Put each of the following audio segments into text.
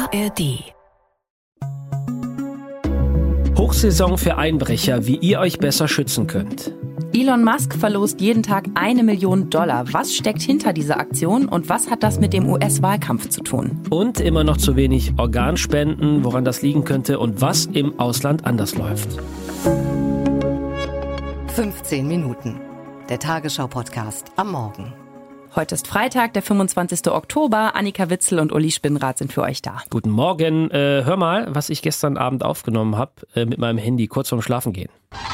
ARD. Hochsaison für Einbrecher, wie ihr euch besser schützen könnt. Elon Musk verlost jeden Tag $1 Million. Was steckt hinter dieser Aktion und was hat das mit dem US-Wahlkampf zu tun? Und immer noch zu wenig Organspenden, woran das liegen könnte und was im Ausland anders läuft. 15 Minuten. Der Tagesschau-Podcast am Morgen. Heute ist Freitag, der 25. Oktober. Annika Witzel und Uli Spinnrath sind für euch da. Guten Morgen. Hör mal, was ich gestern Abend aufgenommen habe mit meinem Handy, kurz vorm Schlafengehen.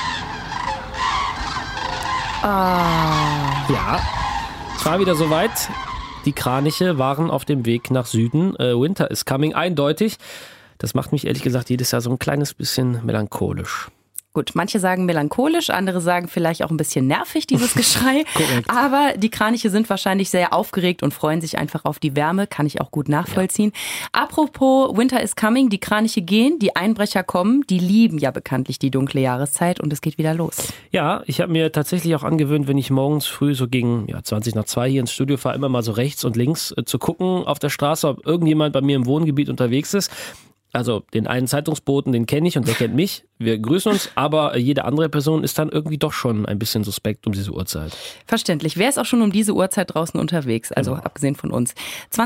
Ja, es war wieder soweit. Die Kraniche waren auf dem Weg nach Süden. Winter is coming, eindeutig. Das macht mich ehrlich gesagt jedes Jahr so ein kleines bisschen melancholisch. Gut, manche sagen melancholisch, andere sagen vielleicht auch ein bisschen nervig, dieses Geschrei. Aber die Kraniche sind wahrscheinlich sehr aufgeregt und freuen sich einfach auf die Wärme. Kann ich auch gut nachvollziehen. Ja. Apropos Winter is coming, die Kraniche gehen, die Einbrecher kommen. Die lieben ja bekanntlich die dunkle Jahreszeit und es geht wieder los. Ja, ich habe mir tatsächlich auch angewöhnt, wenn ich morgens früh so gegen 20 nach 2 hier ins Studio fahre, immer mal so rechts und links zu gucken auf der Straße, ob irgendjemand bei mir im Wohngebiet unterwegs ist. Also den einen Zeitungsboten, den kenne ich und der kennt mich. Wir grüßen uns, aber jede andere Person ist dann irgendwie doch schon ein bisschen suspekt um diese Uhrzeit. Verständlich. Wer ist auch schon um diese Uhrzeit draußen unterwegs? Also abgesehen von uns.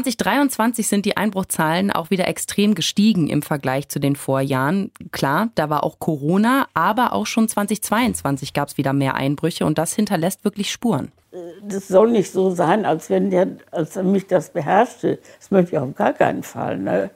2023 sind die Einbruchzahlen auch wieder extrem gestiegen im Vergleich zu den Vorjahren. Klar, da war auch Corona, aber auch schon 2022 gab es wieder mehr Einbrüche und das hinterlässt wirklich Spuren. Das soll nicht so sein, als wenn mich das beherrschte. Das möchte ich auf gar keinen Fall. Ne?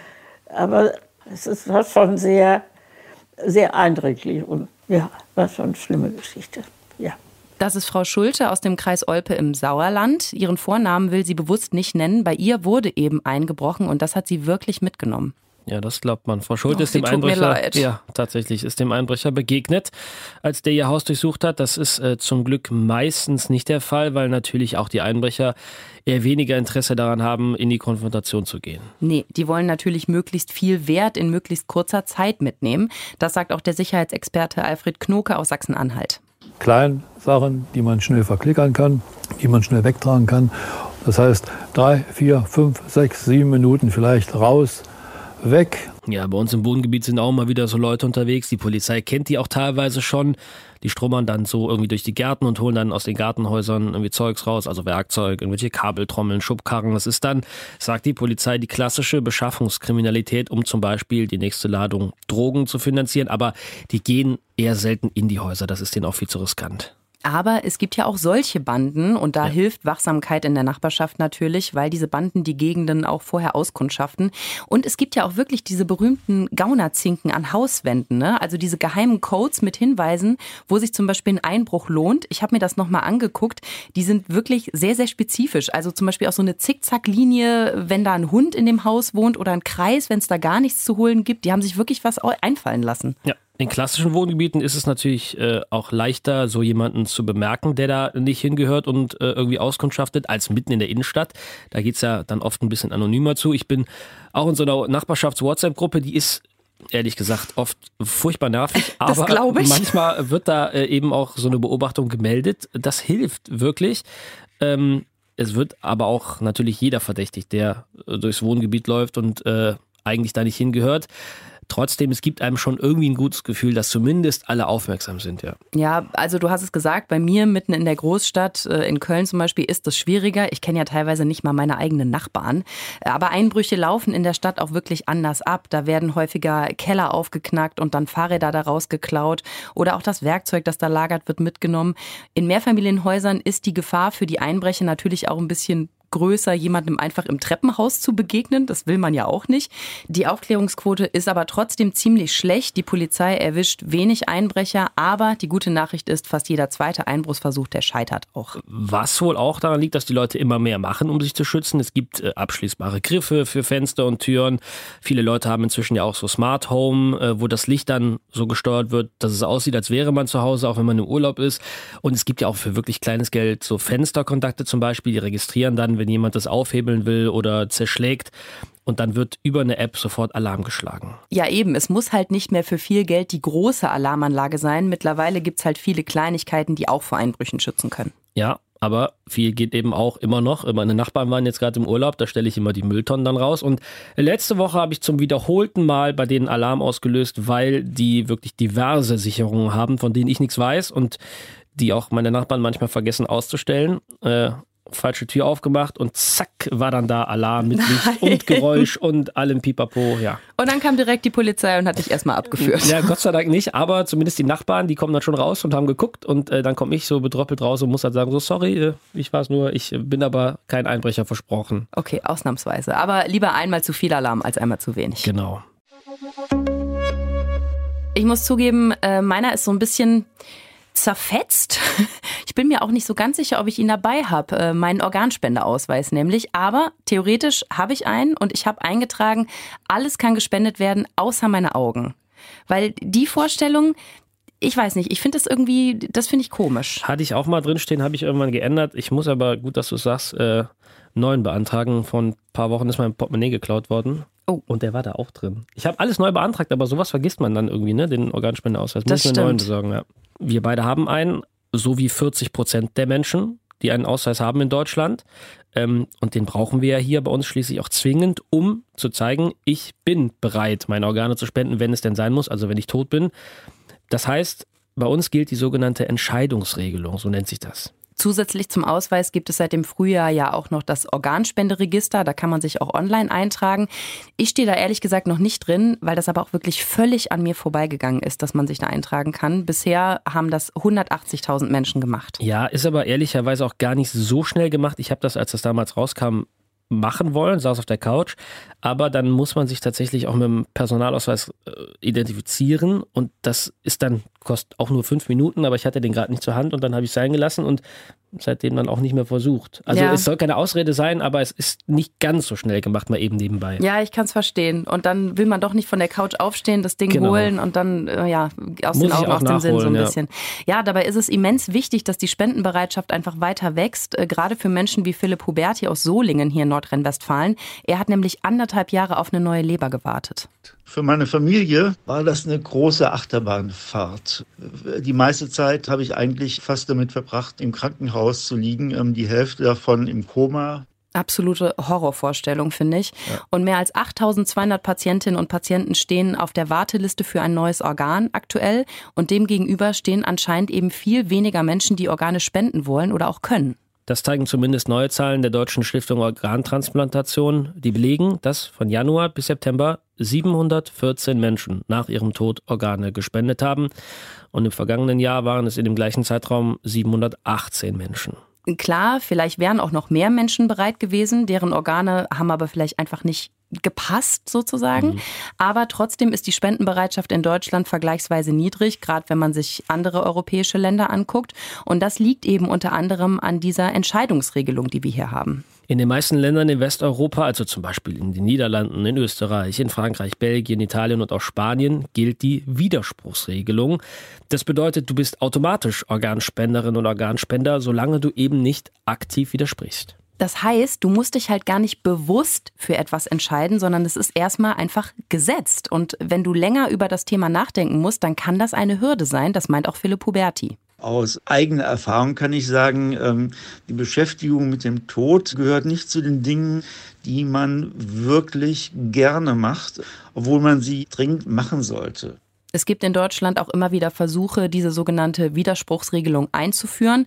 Aber es war schon sehr, sehr eindrücklich und ja, war schon eine schlimme Geschichte. Ja. Das ist Frau Schulte aus dem Kreis Olpe im Sauerland. Ihren Vornamen will sie bewusst nicht nennen. Bei ihr wurde eben eingebrochen und das hat sie wirklich mitgenommen. Ja, das glaubt man. Frau Schulte ist dem Einbrecher, ja, tatsächlich ist dem Einbrecher begegnet, als der ihr Haus durchsucht hat. Das ist zum Glück meistens nicht der Fall, weil natürlich auch die Einbrecher eher weniger Interesse daran haben, in die Konfrontation zu gehen. Nee, die wollen natürlich möglichst viel Wert in möglichst kurzer Zeit mitnehmen. Das sagt auch der Sicherheitsexperte Alfred Knoke aus Sachsen-Anhalt. Kleine Sachen, die man schnell verklickern kann, die man schnell wegtragen kann. Das heißt 3, 4, 5, 6, 7 Minuten vielleicht raus, weg. Ja, bei uns im Wohngebiet sind auch mal wieder so Leute unterwegs. Die Polizei kennt die auch teilweise schon. Die stromern dann so irgendwie durch die Gärten und holen dann aus den Gartenhäusern irgendwie Zeugs raus, also Werkzeug, irgendwelche Kabeltrommeln, Schubkarren. Das ist dann, sagt die Polizei, die klassische Beschaffungskriminalität, um zum Beispiel die nächste Ladung Drogen zu finanzieren. Aber die gehen eher selten in die Häuser. Das ist denen auch viel zu riskant. Aber es gibt ja auch solche Banden und da hilft Wachsamkeit in der Nachbarschaft natürlich, weil diese Banden die Gegenden auch vorher auskundschaften. Und es gibt ja auch wirklich diese berühmten Gaunerzinken an Hauswänden, ne? Also diese geheimen Codes mit Hinweisen, wo sich zum Beispiel ein Einbruch lohnt. Ich habe mir das nochmal angeguckt. Die sind wirklich sehr, sehr spezifisch. Also zum Beispiel auch so eine Zickzacklinie, wenn da ein Hund in dem Haus wohnt oder ein Kreis, wenn es da gar nichts zu holen gibt. Die haben sich wirklich was einfallen lassen. Ja. In klassischen Wohngebieten ist es natürlich auch leichter, so jemanden zu bemerken, der da nicht hingehört und irgendwie auskundschaftet, als mitten in der Innenstadt. Da geht's ja dann oft ein bisschen anonymer zu. Ich bin auch in so einer Nachbarschafts-WhatsApp-Gruppe, die ist ehrlich gesagt oft furchtbar nervig, aber manchmal wird da eben auch so eine Beobachtung gemeldet. Das hilft wirklich. Es wird aber auch natürlich jeder verdächtigt, der durchs Wohngebiet läuft und eigentlich da nicht hingehört. Trotzdem, es gibt einem schon irgendwie ein gutes Gefühl, dass zumindest alle aufmerksam sind, ja. Ja, also du hast es gesagt, bei mir mitten in der Großstadt, in Köln zum Beispiel, ist das schwieriger. Ich kenne ja teilweise nicht mal meine eigenen Nachbarn. Aber Einbrüche laufen in der Stadt auch wirklich anders ab. Da werden häufiger Keller aufgeknackt und dann Fahrräder daraus geklaut. Oder auch das Werkzeug, das da lagert, wird mitgenommen. In Mehrfamilienhäusern ist die Gefahr für die Einbrecher natürlich auch ein bisschen größer, jemandem einfach im Treppenhaus zu begegnen. Das will man ja auch nicht. Die Aufklärungsquote ist aber trotzdem ziemlich schlecht. Die Polizei erwischt wenig Einbrecher, aber die gute Nachricht ist, fast jeder zweite Einbruchsversuch, der scheitert auch. Was wohl auch daran liegt, dass die Leute immer mehr machen, um sich zu schützen. Es gibt abschließbare Griffe für Fenster und Türen. Viele Leute haben inzwischen ja auch so Smart Home, wo das Licht dann so gesteuert wird, dass es aussieht, als wäre man zu Hause, auch wenn man im Urlaub ist. Und es gibt ja auch für wirklich kleines Geld so Fensterkontakte zum Beispiel, die registrieren dann, wenn jemand das aufhebeln will oder zerschlägt. Und dann wird über eine App sofort Alarm geschlagen. Ja eben, es muss halt nicht mehr für viel Geld die große Alarmanlage sein. Mittlerweile gibt es halt viele Kleinigkeiten, die auch vor Einbrüchen schützen können. Ja, Aber viel geht eben auch immer noch. Meine Nachbarn waren jetzt gerade im Urlaub, da stelle ich immer die Mülltonnen dann raus. Und letzte Woche habe ich zum wiederholten Mal bei denen Alarm ausgelöst, weil die wirklich diverse Sicherungen haben, von denen ich nichts weiß und die auch meine Nachbarn manchmal vergessen auszustellen. Falsche Tür aufgemacht und zack, war dann da Alarm mit Licht und Geräusch und allem Pipapo, ja. Und dann kam direkt die Polizei und hat dich erstmal abgeführt. Ja, Gott sei Dank nicht, aber zumindest die Nachbarn, die kommen dann schon raus und haben geguckt und dann komme ich so bedröppelt raus und muss dann sagen, so sorry, ich war es nur, ich bin aber kein Einbrecher, versprochen. Okay, ausnahmsweise. Aber lieber einmal zu viel Alarm als einmal zu wenig. Genau. Ich muss zugeben, meiner ist so ein bisschen zerfetzt. Ich bin mir auch nicht so ganz sicher, ob ich ihn dabei habe, meinen Organspendeausweis nämlich. Aber theoretisch habe ich einen und ich habe eingetragen, alles kann gespendet werden, außer meine Augen. Weil die Vorstellung, ich weiß nicht, ich finde das irgendwie, das finde ich komisch. Hatte ich auch mal drinstehen, habe ich irgendwann geändert. Ich muss aber, gut, dass du es sagst, neuen beantragen. Vor ein paar Wochen ist mein Portemonnaie geklaut worden. Oh. Und der war da auch drin. Ich habe alles neu beantragt, aber sowas vergisst man dann irgendwie, ne? Den Organspendeausweis. Muss ich mir einen neuen besorgen, ja. Wir beide haben einen, so wie 40% der Menschen, die einen Ausweis haben in Deutschland. Und den brauchen wir ja hier bei uns schließlich auch zwingend, um zu zeigen, ich bin bereit, meine Organe zu spenden, wenn es denn sein muss, also wenn ich tot bin. Das heißt, bei uns gilt die sogenannte Entscheidungsregelung, so nennt sich das. Zusätzlich zum Ausweis gibt es seit dem Frühjahr ja auch noch das Organspenderegister. Da kann man sich auch online eintragen. Ich stehe da ehrlich gesagt noch nicht drin, weil das aber auch wirklich völlig an mir vorbeigegangen ist, dass man sich da eintragen kann. Bisher haben das 180.000 Menschen gemacht. Ja, ist aber ehrlicherweise auch gar nicht so schnell gemacht. Ich habe das, als das damals rauskam, machen wollen, saß auf der Couch, aber dann muss man sich tatsächlich auch mit dem Personalausweis identifizieren und das ist dann, kostet auch nur 5 Minuten, aber ich hatte den gerade nicht zur Hand und dann habe ich es sein gelassen und seitdem dann auch nicht mehr versucht. Also Es soll keine Ausrede sein, aber es ist nicht ganz so schnell gemacht, mal eben nebenbei. Ja, ich kann es verstehen. Und dann will man doch nicht von der Couch aufstehen, das Ding holen und dann aus muss den Augen, aus dem Sinn so ein ja. bisschen. Ja, dabei ist es immens wichtig, dass die Spendenbereitschaft einfach weiter wächst, gerade für Menschen wie Philipp Huberti aus Solingen hier in Nordrhein-Westfalen. Er hat nämlich 1,5 Jahre auf eine neue Leber gewartet. Für meine Familie war das eine große Achterbahnfahrt. Die meiste Zeit habe ich eigentlich fast damit verbracht, im Krankenhaus zu liegen, die Hälfte davon im Koma. Absolute Horrorvorstellung, finde ich. Ja. Und mehr als 8.200 Patientinnen und Patienten stehen auf der Warteliste für ein neues Organ aktuell. Und demgegenüber stehen anscheinend eben viel weniger Menschen, die Organe spenden wollen oder auch können. Das zeigen zumindest neue Zahlen der Deutschen Stiftung Organtransplantation. Die belegen, dass von Januar bis September 714 Menschen nach ihrem Tod Organe gespendet haben. Und im vergangenen Jahr waren es in dem gleichen Zeitraum 718 Menschen. Klar, vielleicht wären auch noch mehr Menschen bereit gewesen, deren Organe haben aber vielleicht einfach nicht gepasst sozusagen. Aber trotzdem ist die Spendenbereitschaft in Deutschland vergleichsweise niedrig, gerade wenn man sich andere europäische Länder anguckt. Und das liegt eben unter anderem an dieser Entscheidungsregelung, die wir hier haben. In den meisten Ländern in Westeuropa, also zum Beispiel in den Niederlanden, in Österreich, in Frankreich, Belgien, Italien und auch Spanien, gilt die Widerspruchsregelung. Das bedeutet, du bist automatisch Organspenderin und Organspender, solange du eben nicht aktiv widersprichst. Das heißt, du musst dich halt gar nicht bewusst für etwas entscheiden, sondern es ist erstmal einfach gesetzt. Und wenn du länger über das Thema nachdenken musst, dann kann das eine Hürde sein. Das meint auch Philipp Huberti. Aus eigener Erfahrung kann ich sagen, die Beschäftigung mit dem Tod gehört nicht zu den Dingen, die man wirklich gerne macht, obwohl man sie dringend machen sollte. Es gibt in Deutschland auch immer wieder Versuche, diese sogenannte Widerspruchsregelung einzuführen.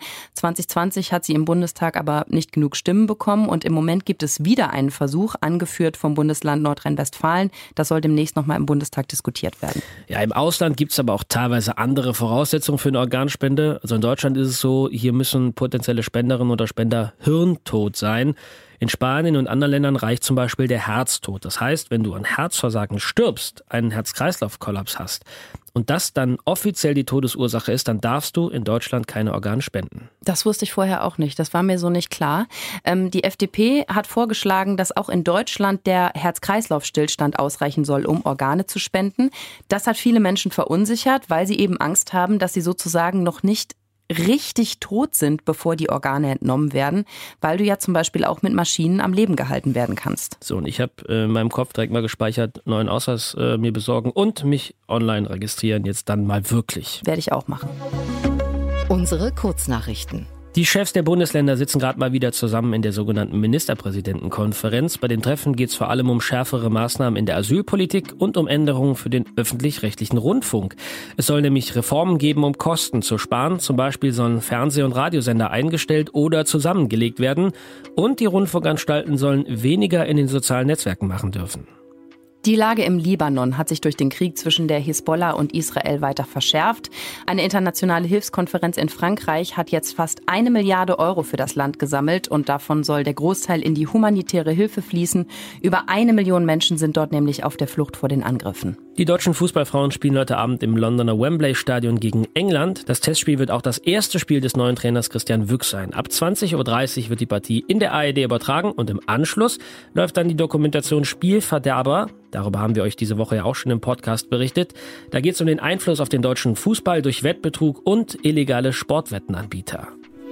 2020 hat sie im Bundestag aber nicht genug Stimmen bekommen und im Moment gibt es wieder einen Versuch, angeführt vom Bundesland Nordrhein-Westfalen. Das soll demnächst nochmal im Bundestag diskutiert werden. Ja, im Ausland gibt es aber auch teilweise andere Voraussetzungen für eine Organspende. Also in Deutschland ist es so, hier müssen potenzielle Spenderinnen oder Spender hirntot sein. In Spanien und anderen Ländern reicht zum Beispiel der Herztod. Das heißt, wenn du an Herzversagen stirbst, einen Herz-Kreislauf-Kollaps hast und das dann offiziell die Todesursache ist, dann darfst du in Deutschland keine Organe spenden. Das wusste ich vorher auch nicht. Das war mir so nicht klar. Die FDP hat vorgeschlagen, dass auch in Deutschland der Herz-Kreislauf-Stillstand ausreichen soll, um Organe zu spenden. Das hat viele Menschen verunsichert, weil sie eben Angst haben, dass sie sozusagen noch nicht richtig tot sind, bevor die Organe entnommen werden, weil du ja zum Beispiel auch mit Maschinen am Leben gehalten werden kannst. So, und ich habe in meinem Kopf direkt mal gespeichert, neuen Ausweis mir besorgen und mich online registrieren, jetzt dann mal wirklich. Werde ich auch machen. Unsere Kurznachrichten. Die Chefs der Bundesländer sitzen gerade mal wieder zusammen in der sogenannten Ministerpräsidentenkonferenz. Bei dem Treffen geht es vor allem um schärfere Maßnahmen in der Asylpolitik und um Änderungen für den öffentlich-rechtlichen Rundfunk. Es soll nämlich Reformen geben, um Kosten zu sparen. Zum Beispiel sollen Fernseh- und Radiosender eingestellt oder zusammengelegt werden. Und die Rundfunkanstalten sollen weniger in den sozialen Netzwerken machen dürfen. Die Lage im Libanon hat sich durch den Krieg zwischen der Hisbollah und Israel weiter verschärft. Eine internationale Hilfskonferenz in Frankreich hat jetzt fast 1 Milliarde Euro für das Land gesammelt und davon soll der Großteil in die humanitäre Hilfe fließen. Über 1 Million Menschen sind dort nämlich auf der Flucht vor den Angriffen. Die deutschen Fußballfrauen spielen heute Abend im Londoner Wembley-Stadion gegen England. Das Testspiel wird auch das erste Spiel des neuen Trainers Christian Wüchs sein. Ab 20:30 Uhr wird die Partie in der ARD übertragen und im Anschluss läuft dann die Dokumentation Spielverderber. Darüber haben wir euch diese Woche ja auch schon im Podcast berichtet. Da geht es um den Einfluss auf den deutschen Fußball durch Wettbetrug und illegale Sportwettenanbieter.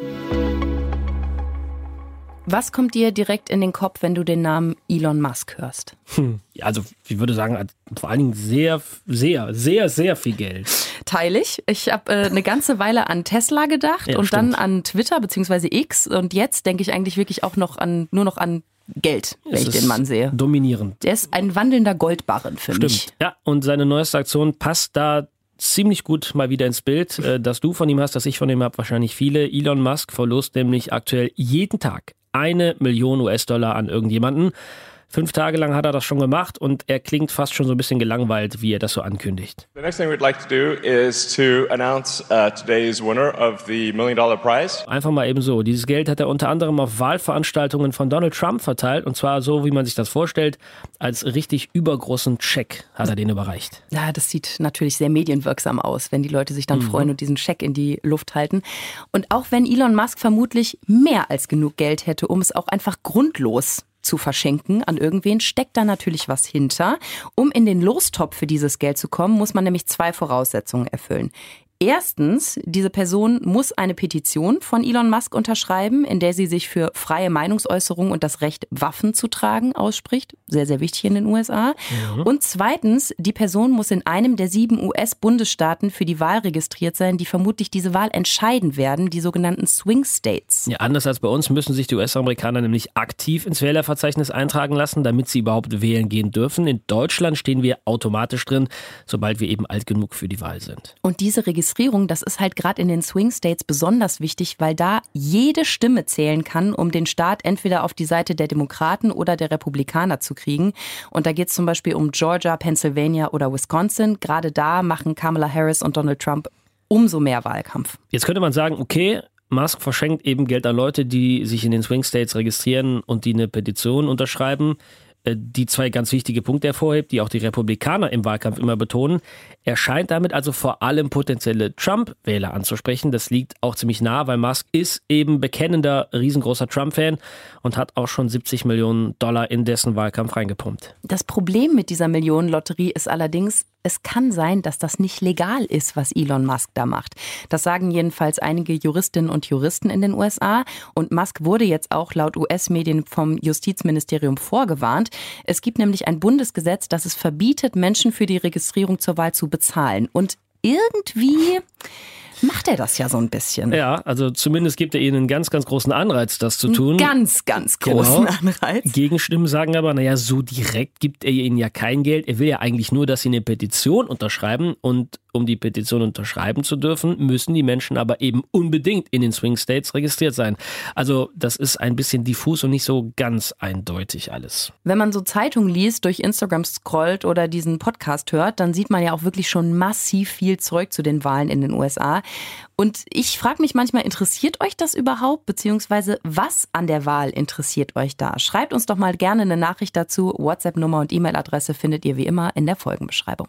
Was kommt dir direkt in den Kopf, wenn du den Namen Elon Musk hörst? Ja, also ich würde sagen, vor allen Dingen sehr, sehr, sehr, sehr viel Geld. Teile ich. Ich habe eine ganze Weile an Tesla gedacht und stimmt. dann an Twitter bzw. X. Und jetzt denke ich eigentlich wirklich auch nur noch an Geld, wenn ich den Mann sehe. Dominierend. Der ist ein wandelnder Goldbarren für mich. Ja, und seine neueste Aktion passt da ziemlich gut mal wieder ins Bild. Das du von ihm hast, das ich von ihm habe, wahrscheinlich viele. Elon Musk verlost nämlich aktuell jeden Tag 1 Million US-Dollar an irgendjemanden. 5 Tage lang hat er das schon gemacht und er klingt fast schon so ein bisschen gelangweilt, wie er das so ankündigt. The next thing we'd like to do is to announce today's winner of the $1 Million Prize. Einfach mal eben so. Dieses Geld hat er unter anderem auf Wahlveranstaltungen von Donald Trump verteilt und zwar so, wie man sich das vorstellt, als richtig übergroßen Scheck hat er den überreicht. Ja, das sieht natürlich sehr medienwirksam aus, wenn die Leute sich dann freuen und diesen Scheck in die Luft halten. Und auch wenn Elon Musk vermutlich mehr als genug Geld hätte, um es auch einfach grundlos zu verschenken an irgendwen, steckt da natürlich was hinter. Um in den Lostopf für dieses Geld zu kommen, muss man nämlich 2 Voraussetzungen erfüllen. Erstens, diese Person muss eine Petition von Elon Musk unterschreiben, in der sie sich für freie Meinungsäußerung und das Recht, Waffen zu tragen, ausspricht. Sehr, sehr wichtig in den USA. Und zweitens, die Person muss in einem der 7 US-Bundesstaaten für die Wahl registriert sein, die vermutlich diese Wahl entscheiden werden, die sogenannten Swing States. Ja, anders als bei uns müssen sich die US-Amerikaner nämlich aktiv ins Wählerverzeichnis eintragen lassen, damit sie überhaupt wählen gehen dürfen. In Deutschland stehen wir automatisch drin, sobald wir eben alt genug für die Wahl sind. Und diese Registrierung, das ist halt gerade in den Swing States besonders wichtig, weil da jede Stimme zählen kann, um den Staat entweder auf die Seite der Demokraten oder der Republikaner zu kriegen. Und da geht es zum Beispiel um Georgia, Pennsylvania oder Wisconsin. Gerade da machen Kamala Harris und Donald Trump umso mehr Wahlkampf. Jetzt könnte man sagen, okay, Musk verschenkt eben Geld an Leute, die sich in den Swing States registrieren und die eine Petition unterschreiben. Die 2 ganz wichtige Punkte hervorhebt, die auch die Republikaner im Wahlkampf immer betonen. Er scheint damit also vor allem potenzielle Trump-Wähler anzusprechen. Das liegt auch ziemlich nah, weil Musk ist eben bekennender, riesengroßer Trump-Fan und hat auch schon $70 Millionen in dessen Wahlkampf reingepumpt. Das Problem mit dieser Millionenlotterie ist allerdings, es kann sein, dass das nicht legal ist, was Elon Musk da macht. Das sagen jedenfalls einige Juristinnen und Juristen in den USA. Und Musk wurde jetzt auch laut US-Medien vom Justizministerium vorgewarnt. Es gibt nämlich ein Bundesgesetz, das es verbietet, Menschen für die Registrierung zur Wahl zu bezahlen. Und irgendwie macht er das ja so ein bisschen. Ja, also zumindest gibt er ihnen einen ganz, ganz großen Anreiz, das zu tun. Ganz, ganz großen Anreiz. Gegenstimmen sagen aber, naja, so direkt gibt er ihnen ja kein Geld. Er will ja eigentlich nur, dass sie eine Petition unterschreiben und um die Petition unterschreiben zu dürfen, müssen die Menschen aber eben unbedingt in den Swing States registriert sein. Also das ist ein bisschen diffus und nicht so ganz eindeutig alles. Wenn man so Zeitungen liest, durch Instagram scrollt oder diesen Podcast hört, dann sieht man ja auch wirklich schon massiv viel Zeug zu den Wahlen in den USA. Und ich frage mich manchmal, interessiert euch das überhaupt? Beziehungsweise was an der Wahl interessiert euch da? Schreibt uns doch mal gerne eine Nachricht dazu. WhatsApp-Nummer und E-Mail-Adresse findet ihr wie immer in der Folgenbeschreibung.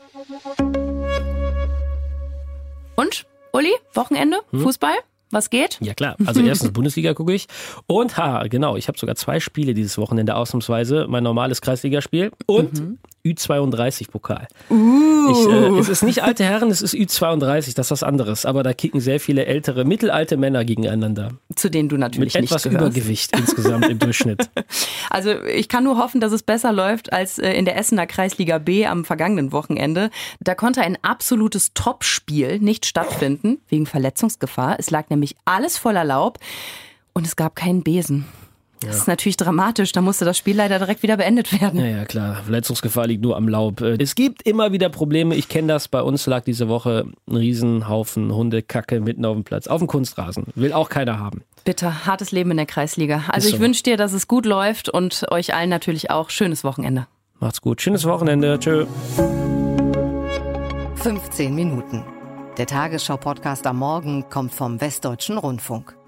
Und, Uli, Wochenende, Fußball, was geht? Ja klar, also erstens Bundesliga gucke ich und genau, ich habe sogar 2 Spiele dieses Wochenende ausnahmsweise, mein normales Kreisligaspiel und Ü32-Pokal. Es ist nicht alte Herren, es ist Ü32, das ist was anderes. Aber da kicken sehr viele mittelalte Männer gegeneinander. Zu denen du natürlich mit nicht etwas gehörst. Übergewicht insgesamt im Durchschnitt. Also ich kann nur hoffen, dass es besser läuft als in der Essener Kreisliga B am vergangenen Wochenende. Da konnte ein absolutes Topspiel nicht stattfinden, wegen Verletzungsgefahr. Es lag nämlich alles voller Laub und es gab keinen Besen. Das ist natürlich dramatisch, da musste das Spiel leider direkt wieder beendet werden. Ja, klar, Verletzungsgefahr liegt nur am Laub. Es gibt immer wieder Probleme, ich kenne das, bei uns lag diese Woche ein Riesenhaufen Hundekacke mitten auf dem Platz, auf dem Kunstrasen. Will auch keiner haben. Bitter, hartes Leben in der Kreisliga. Also ich wünsche dir, dass es gut läuft und euch allen natürlich auch schönes Wochenende. Macht's gut, schönes Wochenende, tschö. 15 Minuten. Der Tagesschau-Podcast am Morgen kommt vom Westdeutschen Rundfunk.